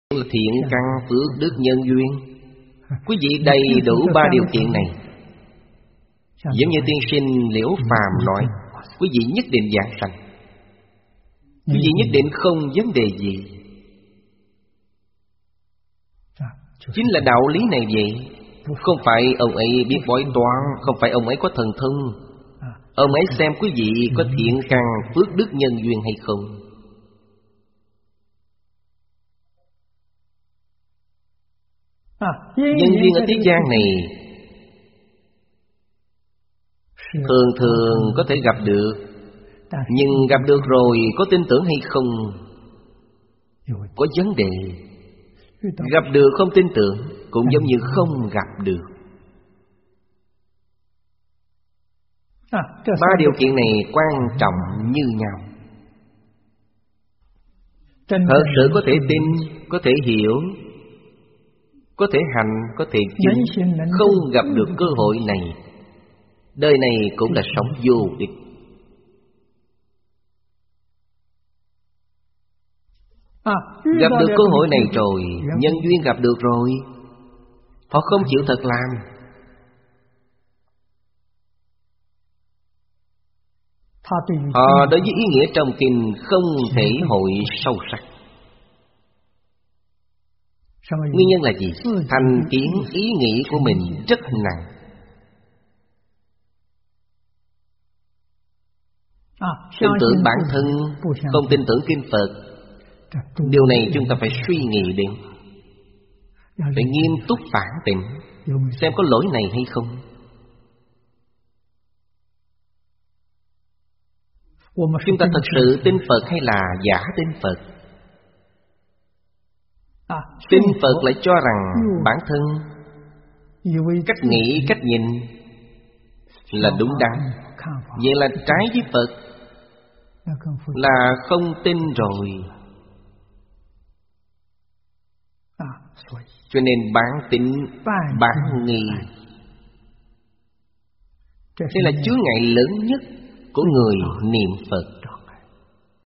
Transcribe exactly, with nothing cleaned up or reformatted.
là thiện căn phước đức nhân duyên. Quý vị đầy đủ ba điều kiện này, giống như tiên sinh Liễu Phàm nói, quý vị nhất định giảng sanh. Quý vị nhất định không vấn đề gì. Chính là đạo lý này vậy. Không phải ông ấy biết bói toán, không phải ông ấy có thần thông. Ông ấy xem quý vị có thiện căn phước đức nhân duyên hay không. Nhân duyên ở thế gian này thường thường có thể gặp được, nhưng gặp được rồi có tin tưởng hay không có vấn đề. Gặp được không tin tưởng cũng giống như không gặp được. Ba điều kiện này quan trọng như nhau. Thật sự có thể tin, có thể hiểu, có thể hành, có thể chứng. Không gặp được cơ hội này, đời này cũng là sống vô ích. Gặp được cơ hội này rồi, nhân duyên gặp được rồi, họ không chịu thật làm. Họ đối với ý nghĩa trong kinh không thể hội sâu sắc. Nguyên nhân là gì? Thành kiến ý nghĩ của mình rất nặng. Tin tưởng bản thân, không tin tưởng kinh Phật. Điều này chúng ta phải suy nghĩ đến, phải nghiêm túc phản tỉnh, xem có lỗi này hay không. Chúng ta thật sự tin Phật hay là giả tin Phật? Tin Phật lại cho rằng bản thân, cách nghĩ, cách nhìn là đúng đắn, vậy là trái với Phật, là không tin rồi. Cho nên bán tín, bán nghi, đây là chướng ngại lớn nhất của người niệm Phật.